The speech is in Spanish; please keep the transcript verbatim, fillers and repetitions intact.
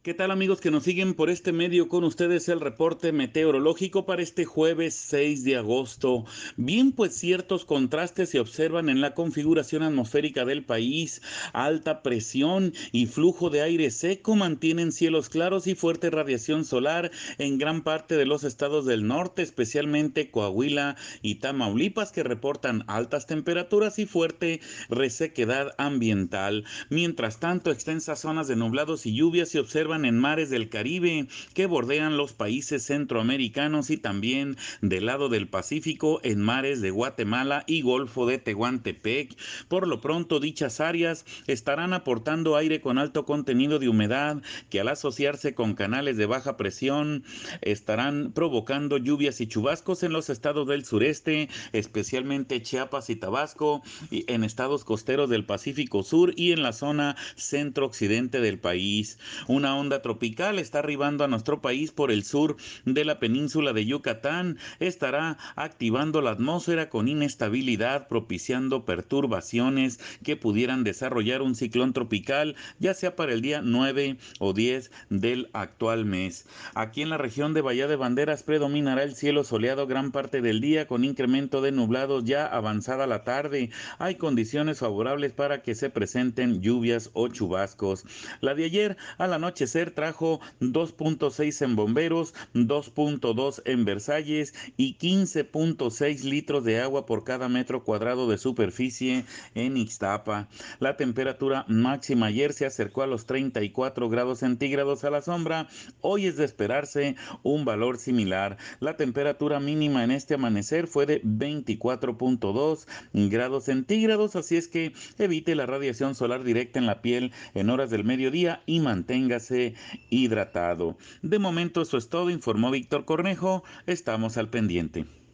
¿Qué tal amigos que nos siguen por este medio? Con ustedes el reporte meteorológico para este jueves seis de agosto. Bien, pues ciertos contrastes se observan en la configuración atmosférica del país. Alta presión y flujo de aire seco mantienen cielos claros y fuerte radiación solar en gran parte de los estados del norte, especialmente Coahuila y Tamaulipas, que reportan altas temperaturas y fuerte resequedad ambiental. Mientras tanto, extensas zonas de nublados y lluvias se observan en mares del Caribe que bordean los países centroamericanos y también del lado del Pacífico en mares de Guatemala y Golfo de Tehuantepec. Por lo pronto, dichas áreas estarán aportando aire con alto contenido de humedad que, al asociarse con canales de baja presión, estarán provocando lluvias y chubascos en los estados del sureste, especialmente Chiapas y Tabasco, y en estados costeros del Pacífico Sur y en la zona centro-occidente del país. Una onda tropical está arribando a nuestro país por el sur de la península de Yucatán. Estará activando la atmósfera con inestabilidad, propiciando perturbaciones que pudieran desarrollar un ciclón tropical, ya sea para el día nueve o diez del actual mes. Aquí en la región de Bahía de Banderas predominará el cielo soleado gran parte del día, con incremento de nublados ya avanzada la tarde. Hay condiciones favorables para que se presenten lluvias o chubascos. La de ayer al anochecer trajo dos punto seis en Bomberos, dos punto dos en Versalles y quince punto seis litros de agua por cada metro cuadrado de superficie en Ixtapa. La temperatura máxima ayer se acercó a los treinta y cuatro grados centígrados a la sombra. Hoy es de esperarse un valor similar. La temperatura mínima en este amanecer fue de veinticuatro punto dos grados centígrados, así es que evite la radiación solar directa en la piel en horas del mediodía y manténgase hidratado. De momento eso es todo, informó Víctor Cornejo. Estamos al pendiente.